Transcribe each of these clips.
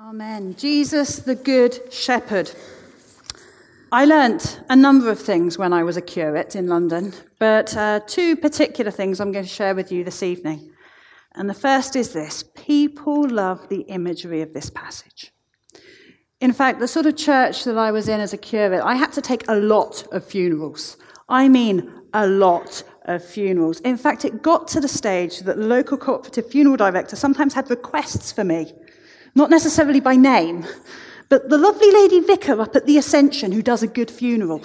Amen. Jesus, the Good Shepherd. I learnt a number of things when I was a curate in London, but two particular things I'm going to share with you this evening. And the first is this: people love the imagery of this passage. In fact, the sort of church that I was in as a curate, I had to take a lot of funerals. I mean, a lot of funerals. In fact, it got to the stage that the local cooperative funeral director sometimes had requests for me, not necessarily by name, but the lovely lady vicar up at the Ascension who does a good funeral.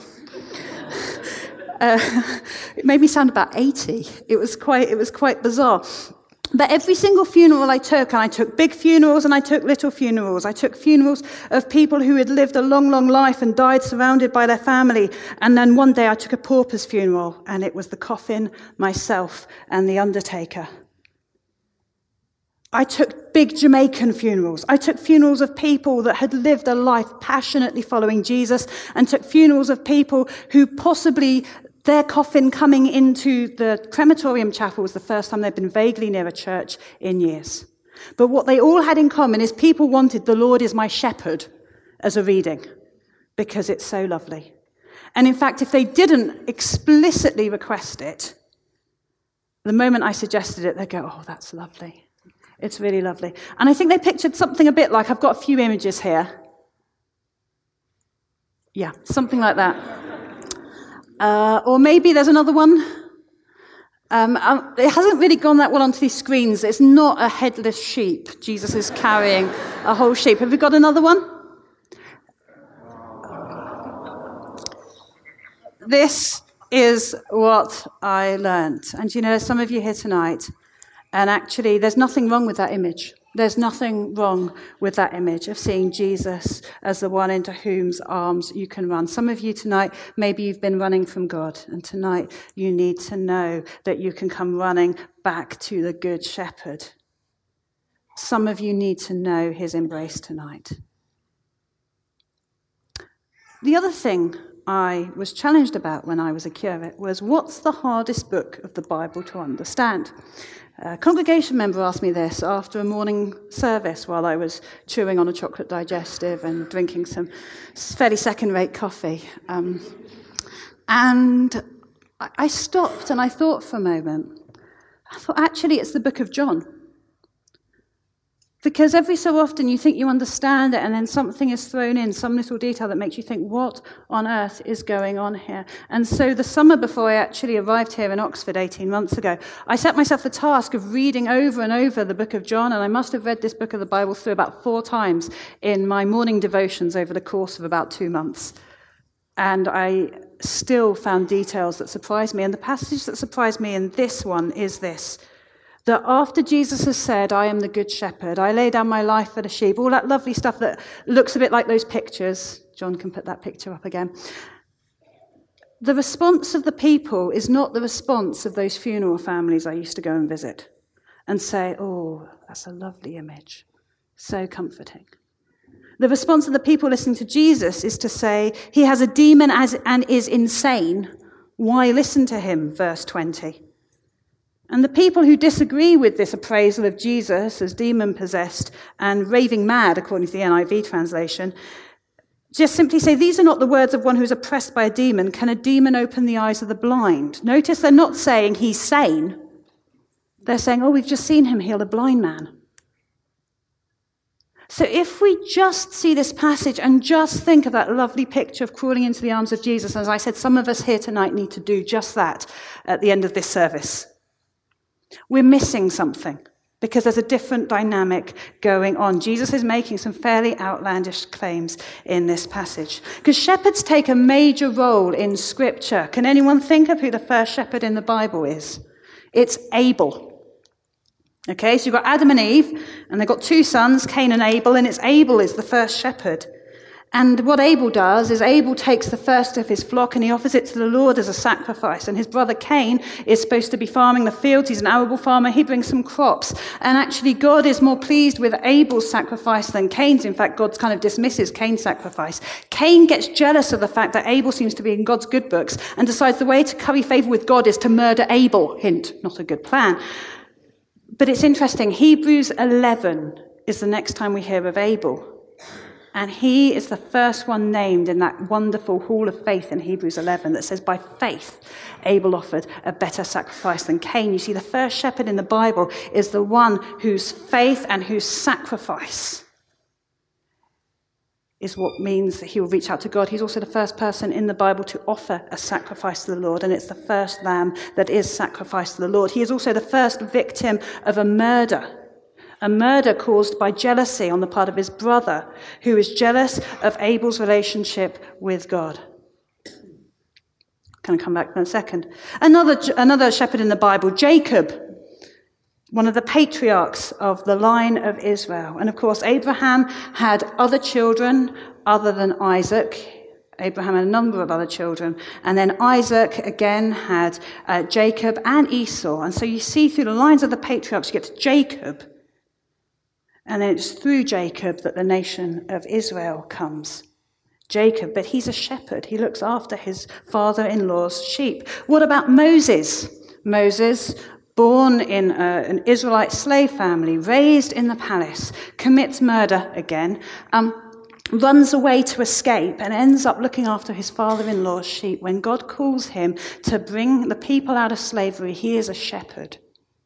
It made me sound about 80. It was quite bizarre. But every single funeral I took, and I took big funerals and I took little funerals. I took funerals of people who had lived a long, long life and died surrounded by their family. And then one day I took a pauper's funeral, and it was the coffin, myself, and the undertaker. I took big Jamaican funerals. I took funerals of people that had lived a life passionately following Jesus, and took funerals of people who possibly their coffin coming into the crematorium chapel was the first time they'd been vaguely near a church in years. But what they all had in common is people wanted "The Lord is my shepherd" as a reading, because it's so lovely. And in fact, if they didn't explicitly request it, the moment I suggested it, they'd go, "Oh, that's lovely. It's really lovely." And I think they pictured something a bit like, I've got a few images here. Yeah, something like that. Or maybe there's another one. It hasn't really gone that well onto these screens. It's not a headless sheep. Jesus is carrying a whole sheep. Have we got another one? This is what I learnt. And you know, some of you here tonight, and actually there's nothing wrong with that image. There's nothing wrong with that image of seeing Jesus as the one into whose arms you can run. Some of you tonight, maybe you've been running from God, and tonight you need to know that you can come running back to the Good Shepherd. Some of you need to know his embrace tonight. The other thing I was challenged about when I was a curate was, what's the hardest book of the Bible to understand? A congregation member asked me this after a morning service while I was chewing on a chocolate digestive and drinking some fairly second-rate coffee. And I stopped and I thought for a moment. I thought, actually, it's the book of John. Because every so often you think you understand it, and then something is thrown in, some little detail that makes you think, what on earth is going on here? And so the summer before I actually arrived here in Oxford 18 months ago, I set myself the task of reading over and over the book of John, and I must have read this book of the Bible through about 4 times in my morning devotions over the course of about 2 months. And I still found details that surprised me. And the passage that surprised me in this one is this: that after Jesus has said, "I am the good shepherd, I lay down my life for the sheep," all that lovely stuff that looks a bit like those pictures. John can put that picture up again. The response of the people is not the response of those funeral families I used to go and visit and say, "Oh, that's a lovely image, so comforting." The response of the people listening to Jesus is to say, "He has a demon and is insane. Why listen to him?" Verse 20. And the people who disagree with this appraisal of Jesus as demon-possessed and raving mad, according to the NIV translation, just simply say, these are not the words of one who is oppressed by a demon. Can a demon open the eyes of the blind? Notice they're not saying he's sane. They're saying, "Oh, we've just seen him heal a blind man." So if we just see this passage and just think of that lovely picture of crawling into the arms of Jesus, as I said, some of us here tonight need to do just that at the end of this service. We're missing something, because there's a different dynamic going on. Jesus is making some fairly outlandish claims in this passage. Because shepherds take a major role in Scripture. Can anyone think of who the first shepherd in the Bible is? It's Abel. Okay, so you've got Adam and Eve, and they've got 2 sons, Cain and Abel, and it's Abel is the first shepherd. And what Abel does is Abel takes the first of his flock and he offers it to the Lord as a sacrifice. And his brother Cain is supposed to be farming the fields. He's an arable farmer. He brings some crops. And actually God is more pleased with Abel's sacrifice than Cain's. In fact, God kind of dismisses Cain's sacrifice. Cain gets jealous of the fact that Abel seems to be in God's good books and decides the way to curry favor with God is to murder Abel. Hint, not a good plan. But it's interesting. Hebrews 11 is the next time we hear of Abel. And he is the first one named in that wonderful hall of faith in Hebrews 11 that says, by faith, Abel offered a better sacrifice than Cain. You see, the first shepherd in the Bible is the one whose faith and whose sacrifice is what means that he will reach out to God. He's also the first person in the Bible to offer a sacrifice to the Lord, and it's the first lamb that is sacrificed to the Lord. He is also the first victim of a murder caused by jealousy on the part of his brother, who is jealous of Abel's relationship with God. Can I come back in a second? Another shepherd in the Bible, Jacob, one of the patriarchs of the line of Israel. And of course, Abraham had other children other than Isaac. Abraham had a number of other children. And then Isaac, again, had Jacob and Esau. And so you see through the lines of the patriarchs, you get to Jacob. And then it's through Jacob that the nation of Israel comes. Jacob, but he's a shepherd. He looks after his father-in-law's sheep. What about Moses? Moses, born in an Israelite slave family, raised in the palace, commits murder again, runs away to escape and ends up looking after his father-in-law's sheep. When God calls him to bring the people out of slavery, he is a shepherd.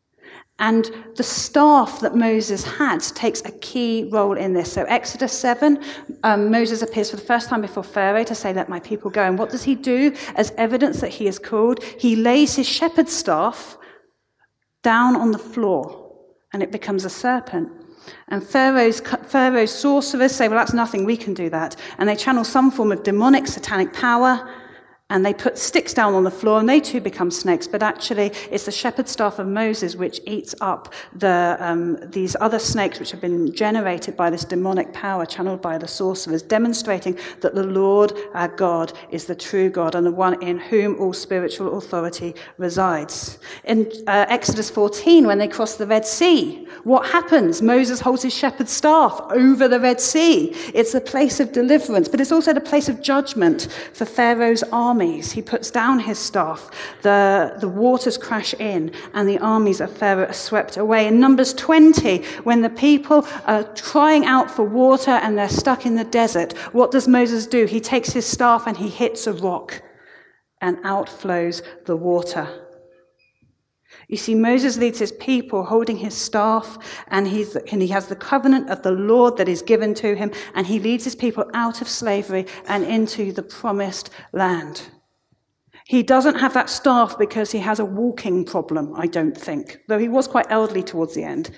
And the staff that Moses had takes a key role in this. So Exodus 7, Moses appears for the first time before Pharaoh to say, let my people go. And what does he do as evidence that he is called? He lays his shepherd's staff down on the floor, and it becomes a serpent. And Pharaoh's sorcerers say, well, that's nothing, we can do that. And they channel some form of demonic satanic power, and they put sticks down on the floor, and they too become snakes. But actually, it's the shepherd's staff of Moses which eats up these other snakes which have been generated by this demonic power channeled by the sorcerers, demonstrating that the Lord our God is the true God and the one in whom all spiritual authority resides. In Exodus 14, when they cross the Red Sea, what happens? Moses holds his shepherd's staff over the Red Sea. It's a place of deliverance, but it's also the place of judgment for Pharaoh's army. He puts down his staff, the waters crash in, and the armies of Pharaoh are swept away. In Numbers 20, when the people are crying out for water and they're stuck in the desert, what does Moses do? He takes his staff and he hits a rock, and out flows the water. You see, Moses leads his people holding his staff, and he has the covenant of the Lord that is given to him, and he leads his people out of slavery and into the promised land. He doesn't have that staff because he has a walking problem, I don't think, though he was quite elderly towards the end.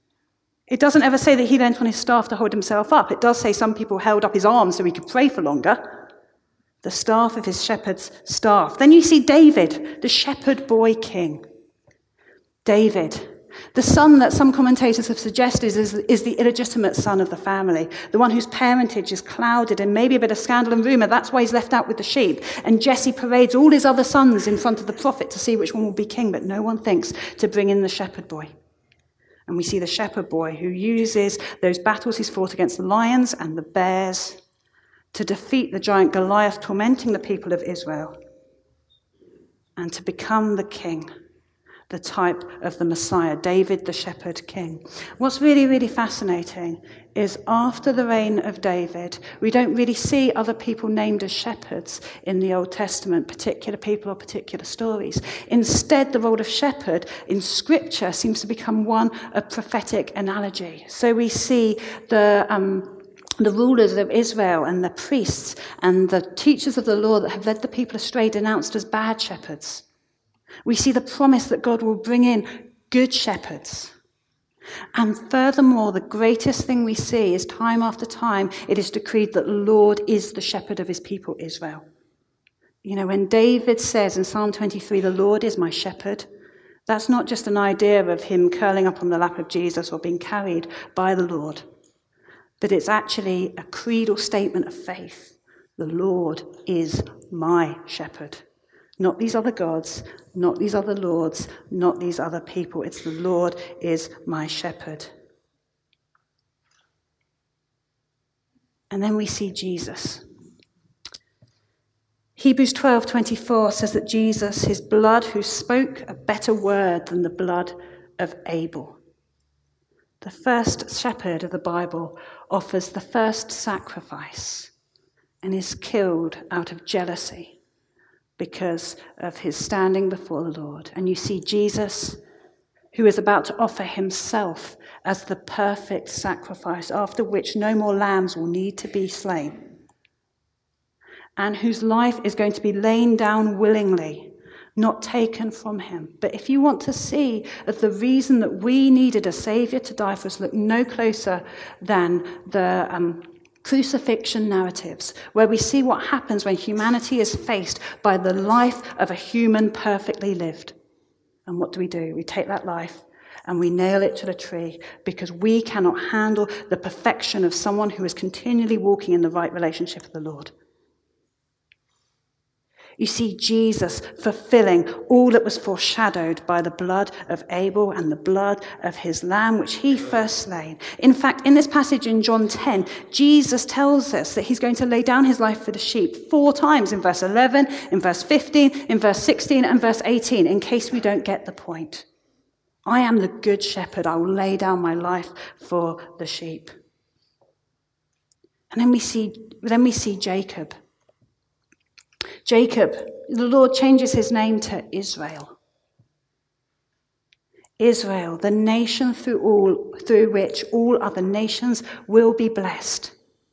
It doesn't ever say that he leant on his staff to hold himself up. It does say some people held up his arms so he could pray for longer. The staff of his shepherd's staff. Then you see David, the shepherd boy king. David, the son that some commentators have suggested is the illegitimate son of the family, the one whose parentage is clouded and maybe a bit of scandal and rumor. That's why he's left out with the sheep. And Jesse parades all his other sons in front of the prophet to see which one will be king, but no one thinks to bring in the shepherd boy. And we see the shepherd boy who uses those battles he's fought against the lions and the bears to defeat the giant Goliath tormenting the people of Israel and to become the king, the type of the Messiah, David the shepherd king. What's really, really fascinating is after the reign of David, we don't really see other people named as shepherds in the Old Testament, particular people or particular stories. Instead, the role of shepherd in Scripture seems to become one of prophetic analogy. So we see the rulers of Israel and the priests and the teachers of the law that have led the people astray denounced as bad shepherds. We see the promise that God will bring in good shepherds. And furthermore, the greatest thing we see is time after time, it is decreed that the Lord is the shepherd of his people, Israel. You know, when David says in Psalm 23, the Lord is my shepherd, that's not just an idea of him curling up on the lap of Jesus or being carried by the Lord, but it's actually a creedal statement of faith. The Lord is my shepherd. Not these other gods, not these other lords, not these other people. It's the Lord is my shepherd. And then we see Jesus. Hebrews 12:24 says that Jesus, his blood, who spoke a better word than the blood of Abel. The first shepherd of the Bible offers the first sacrifice and is killed out of jealousy because of his standing before the Lord. And you see Jesus, who is about to offer himself as the perfect sacrifice, after which no more lambs will need to be slain, and whose life is going to be lain down willingly, not taken from him. But if you want to see that the reason that we needed a Saviour to die for us, look no closer than the crucifixion narratives, where we see what happens when humanity is faced by the life of a human perfectly lived. And what do? We take that life and we nail it to the tree because we cannot handle the perfection of someone who is continually walking in the right relationship with the Lord. You see Jesus fulfilling all that was foreshadowed by the blood of Abel and the blood of his lamb, which he first slain. In fact, in this passage in John 10, Jesus tells us that he's going to lay down his life for the sheep 4 times, in verse 11, in verse 15, in verse 16, and verse 18, in case we don't get the point. I am the good shepherd. I will lay down my life for the sheep. And then we see Jacob. Jacob, the Lord changes his name to Israel. Israel, the nation through which all other nations will be blessed.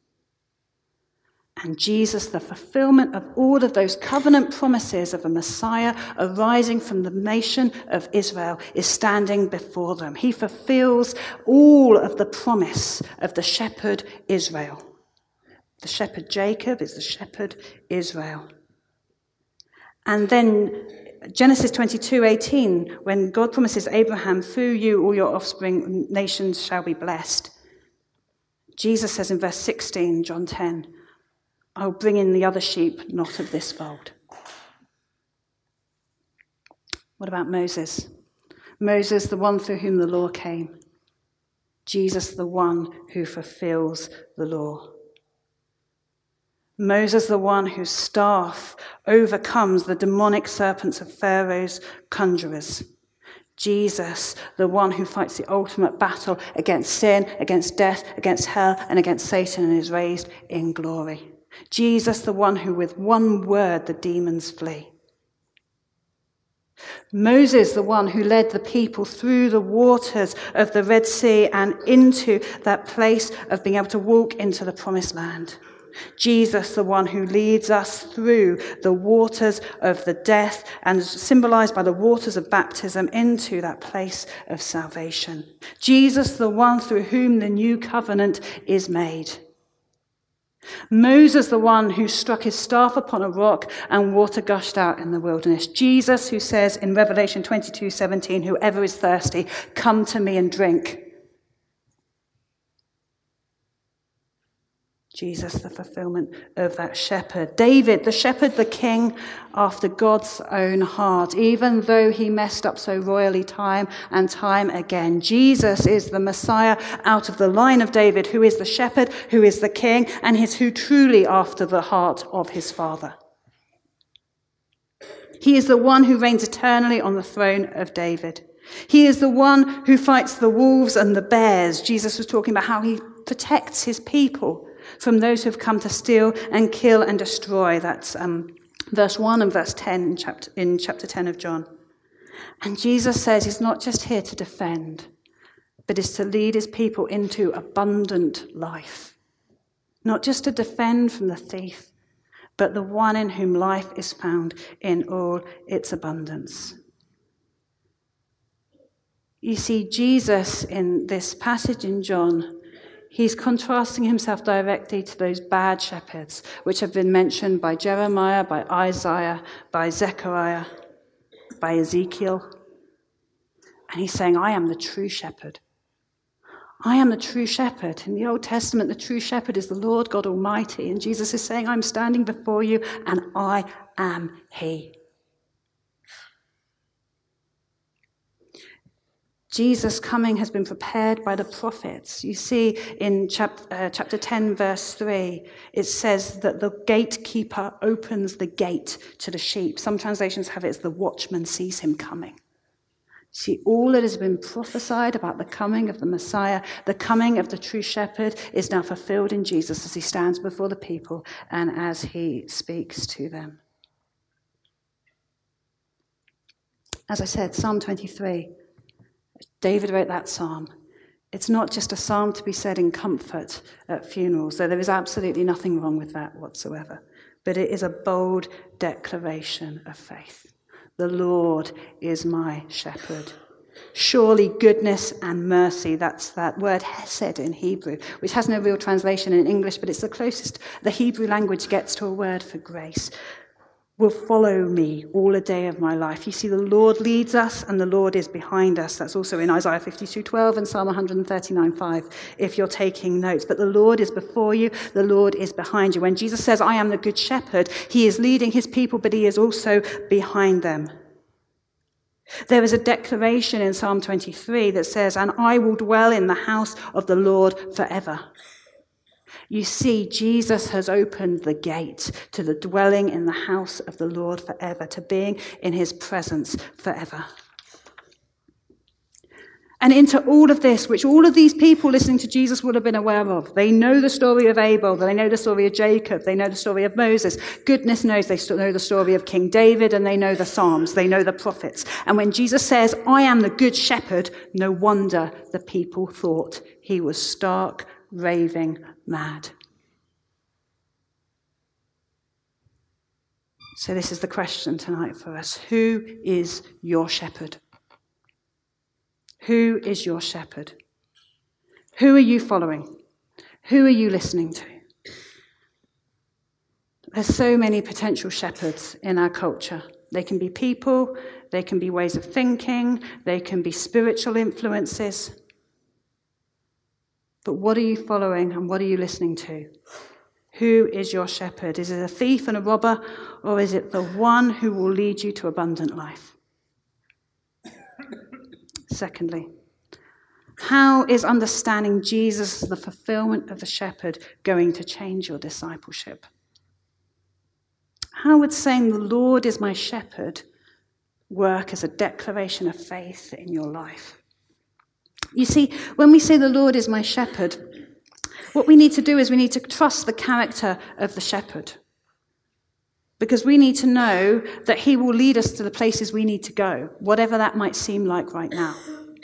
And Jesus, the fulfillment of all of those covenant promises of a Messiah arising from the nation of Israel, is standing before them. He fulfills all of the promise of the shepherd Israel. The shepherd Jacob is the shepherd Israel. And then Genesis 22:18, when God promises Abraham, through you all your offspring nations shall be blessed. Jesus says in verse 16, John 10, I will bring in the other sheep, not of this fold. What about Moses? Moses, the one through whom the law came. Jesus, the one who fulfills the law. Moses, the one whose staff overcomes the demonic serpents of Pharaoh's conjurers. Jesus, the one who fights the ultimate battle against sin, against death, against hell, and against Satan, and is raised in glory. Jesus, the one who with one word the demons flee. Moses, the one who led the people through the waters of the Red Sea and into that place of being able to walk into the promised land. Jesus, the one who leads us through the waters of the death and is symbolized by the waters of baptism into that place of salvation. Jesus, the one through whom the new covenant is made. Moses, the one who struck his staff upon a rock and water gushed out in the wilderness. Jesus, who says in Revelation 22:17, whoever is thirsty, come to me and drink. Jesus, the fulfillment of that shepherd. David, the shepherd, the king after God's own heart, even though he messed up so royally time and time again. Jesus is the Messiah out of the line of David, who is the shepherd, who is the king, and is who truly after the heart of his Father. He is the one who reigns eternally on the throne of David. He is the one who fights the wolves and the bears. Jesus was talking about how he protects his people from those who have come to steal and kill and destroy. That's verse 1 and verse 10 in chapter 10 of John. And Jesus says he's not just here to defend, but is to lead his people into abundant life. Not just to defend from the thief, but the one in whom life is found in all its abundance. You see, Jesus in this passage in John, he's contrasting himself directly to those bad shepherds, which have been mentioned by Jeremiah, by Isaiah, by Zechariah, by Ezekiel. And he's saying, I am the true shepherd. I am the true shepherd. In the Old Testament, the true shepherd is the Lord God Almighty. And Jesus is saying, I'm standing before you, and I am he. Jesus' coming has been prepared by the prophets. You see in chapter 10, verse 3, it says that the gatekeeper opens the gate to the sheep. Some translations have it as the watchman sees him coming. See, all that has been prophesied about the coming of the Messiah, the coming of the true shepherd, is now fulfilled in Jesus as he stands before the people and as he speaks to them. As I said, Psalm 23, David wrote that psalm. It's not just a psalm to be said in comfort at funerals, though there is absolutely nothing wrong with that whatsoever. But it is a bold declaration of faith. The Lord is my shepherd. Surely goodness and mercy, that's that word hesed in Hebrew, which has no real translation in English, but it's the closest the Hebrew language gets to a word for grace, will follow me all the day of my life. You see, the Lord leads us and the Lord is behind us. That's also in Isaiah 52:12 and Psalm 139:5, if you're taking notes. But the Lord is before you, the Lord is behind you. When Jesus says, I am the good shepherd, he is leading his people, but he is also behind them. There is a declaration in Psalm 23 that says, and I will dwell in the house of the Lord forever. You see, Jesus has opened the gate to the dwelling in the house of the Lord forever, to being in his presence forever. And into all of this, which all of these people listening to Jesus would have been aware of. They know the story of Abel, they know the story of Jacob, they know the story of Moses. Goodness knows they know the story of King David, and they know the Psalms, they know the prophets. And when Jesus says, I am the good shepherd, no wonder the people thought he was stark, raving mad. So this is the question tonight for us. Who is your shepherd? Who is your shepherd? Who are you following? Who are you listening to? There's so many potential shepherds in our culture. They can be people, they can be ways of thinking, they can be spiritual influences. But what are you following and what are you listening to? Who is your shepherd? Is it a thief and a robber, or is it the one who will lead you to abundant life? Secondly, how is understanding Jesus as the fulfillment of the shepherd going to change your discipleship? How would saying the Lord is my shepherd work as a declaration of faith in your life? You see, when we say the Lord is my shepherd, what we need to do is we need to trust the character of the shepherd. Because we need to know that he will lead us to the places we need to go, whatever that might seem like right now.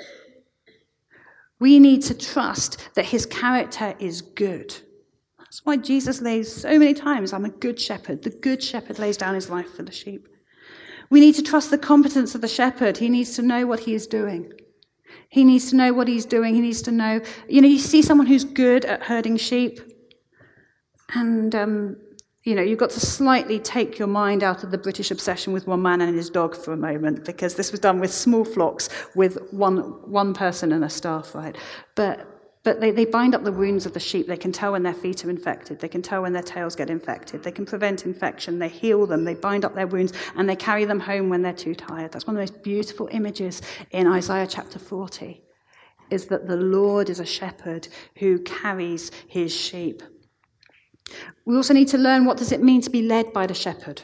We need to trust that his character is good. That's why Jesus lays so many times, I'm a good shepherd. The good shepherd lays down his life for the sheep. We need to trust the competence of the shepherd. He needs to know what he is doing. He needs to know what he's doing. He needs to know, you see someone who's good at herding sheep, and you've got to slightly take your mind out of the British obsession with one man and his dog for a moment, because this was done with small flocks with one person and a staff, right? But they bind up the wounds of the sheep. They can tell when their feet are infected. They can tell when their tails get infected. They can prevent infection. They heal them. They bind up their wounds, and they carry them home when they're too tired. That's one of the most beautiful images in Isaiah chapter 40, is that the Lord is a shepherd who carries his sheep. We also need to learn, what does it mean to be led by the shepherd?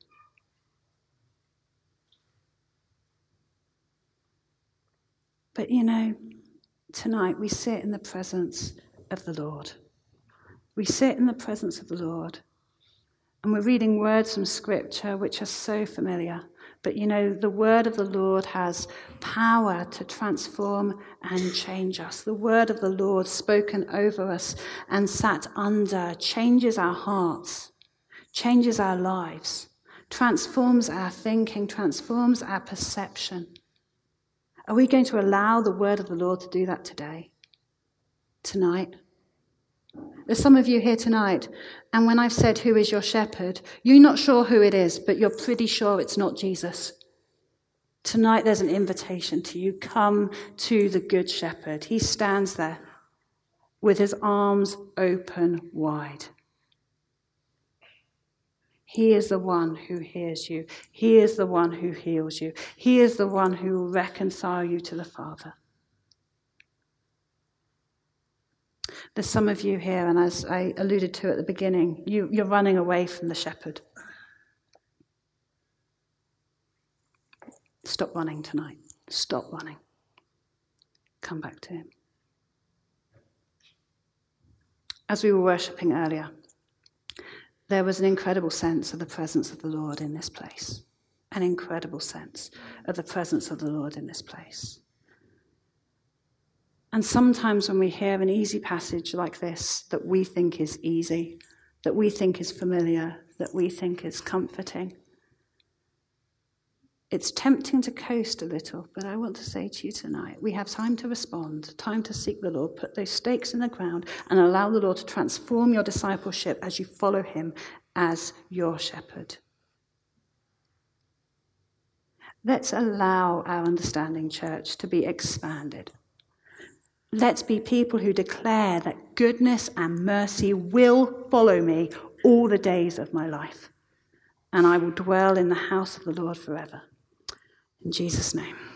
But tonight we sit in the presence of the Lord. We sit in the presence of the Lord, and we're reading words from Scripture which are so familiar. But the word of the Lord has power to transform and change us. The word of the Lord spoken over us and sat under changes our hearts, changes our lives, transforms our thinking, transforms our perception. Are we going to allow the word of the Lord to do that today? Tonight? There's some of you here tonight, and when I've said, who is your shepherd, you're not sure who it is, but you're pretty sure it's not Jesus. Tonight there's an invitation to you. Come to the good shepherd. He stands there with his arms open wide. He is the one who hears you. He is the one who heals you. He is the one who will reconcile you to the Father. There's some of you here, and as I alluded to at the beginning, you're running away from the shepherd. Stop running tonight. Stop running. Come back to him. As we were worshipping earlier, there was an incredible sense of the presence of the Lord in this place. An incredible sense of the presence of the Lord in this place. And sometimes when we hear an easy passage like this, that we think is easy, that we think is familiar, that we think is comforting, it's tempting to coast a little, but I want to say to you tonight, we have time to respond, time to seek the Lord, put those stakes in the ground and allow the Lord to transform your discipleship as you follow him as your shepherd. Let's allow our understanding, church, to be expanded. Let's be people who declare that goodness and mercy will follow me all the days of my life, and I will dwell in the house of the Lord forever. In Jesus' name.